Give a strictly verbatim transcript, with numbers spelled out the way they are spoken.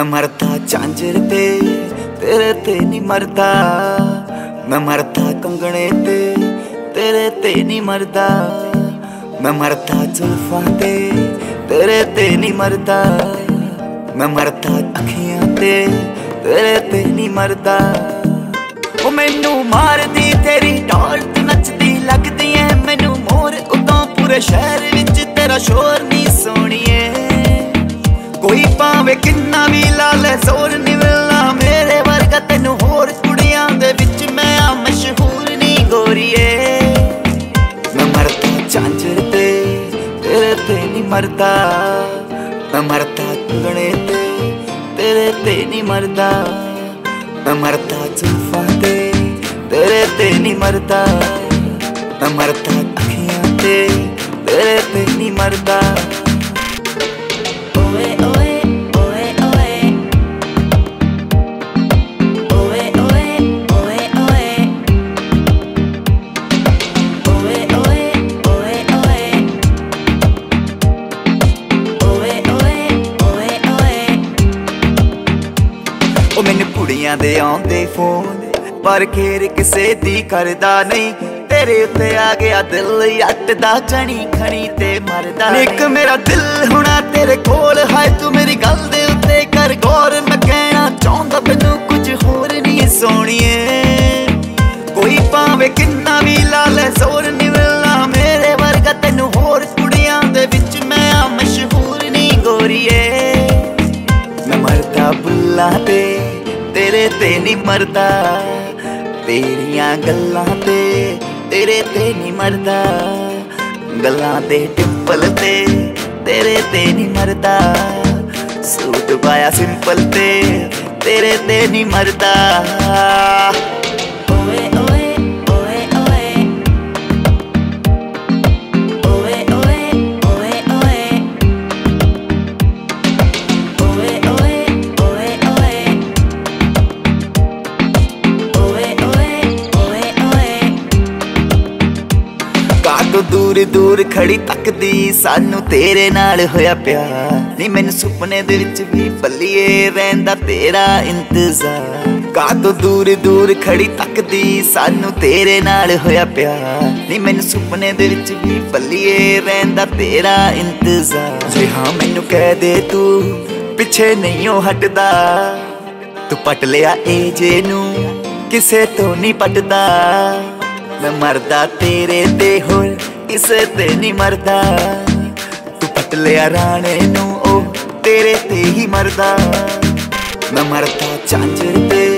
मरदा झांझर ते तेरे ते नहीं मरदा, मैं मरदा कंगने ते तेरे ते नहीं मरदा, मैं मरदा जुल्फां ते तेरे ते नहीं मरदा, मैं मरदा अखियां ते तेरे ते नहीं मरदा। ओ मैनू मारदी तेरी ढोल ते नचदी लगदी ऐ मैनू मोर, उतों पूरे शहर विच तेरा शोर नी सोहणीए। कोई भावे किन्ना भी ला ले जोर नी मिलना मेरे वर्गा तेनू होर कुड़ियां दे विच मैं आ मशहूर नी गोरीए। मैं मरदा झांझर ते तेरे ते नी मरदा, मैं मरदा कंगने ते तेरे ते नी मरदा, मैं मरदा जुल्फां ते तेरे ते नी मरदा, मैं मरदा अखियां ते तेरे ते नी मरदा। ओ मैनू कुड़ियां दे आउंदे फोन पर खेर किसे दी करदा नहीं, तेरे उत्ते आ गया दिल अट दा चनी खनी ते मरदा। एक मेरा दिल होना तेरे कोल है, तू मेरी गल दे उत्ते कर गौर, मैं कहना चाहुंदा मैनू कुछ होर नहीं सोहणीए। कोई भावे किन्ना भी ला ले जोर नी मिलना मेरे वर्गा तेनू होर कुड़ियां दे विच मैं आ मशहूर नी गोरीए। मैं मरदा बुल्लां ते तेरे ते नहीं मरदा, तेरियां गल्लां ते तेरे ते नहीं मरदा, गल्लां दे टिंपल ते तेरे ते नहीं मरदा, सूट पाया सिंपल ते तेरे ते नहीं मरदा। तो दूर दूर खड़ी तकदी सानू तेरे नाल होया प्यार, नी मैनू सुपने दे विच भी पल्लिए रहिंदा तेरा इंतजार। का तो दूर दूर खड़ी तकदी सानू तेरे नाल होया प्यार, नी मैनू सुपने दे विच भी पल्लिए रहिंदा तेरा इंतजार। जे हाँ मैनू कह दे तू पिछे नहीं हो हटदा, तू पट लिया ए जे नू किसे तो नहीं पटदा। मैं मरदा तेरे ते होर किसे ते नहीं मरदा, तू पट लिया राणे नू ओ तेरे ते ही मरदा। मैं मरदा झांझर ते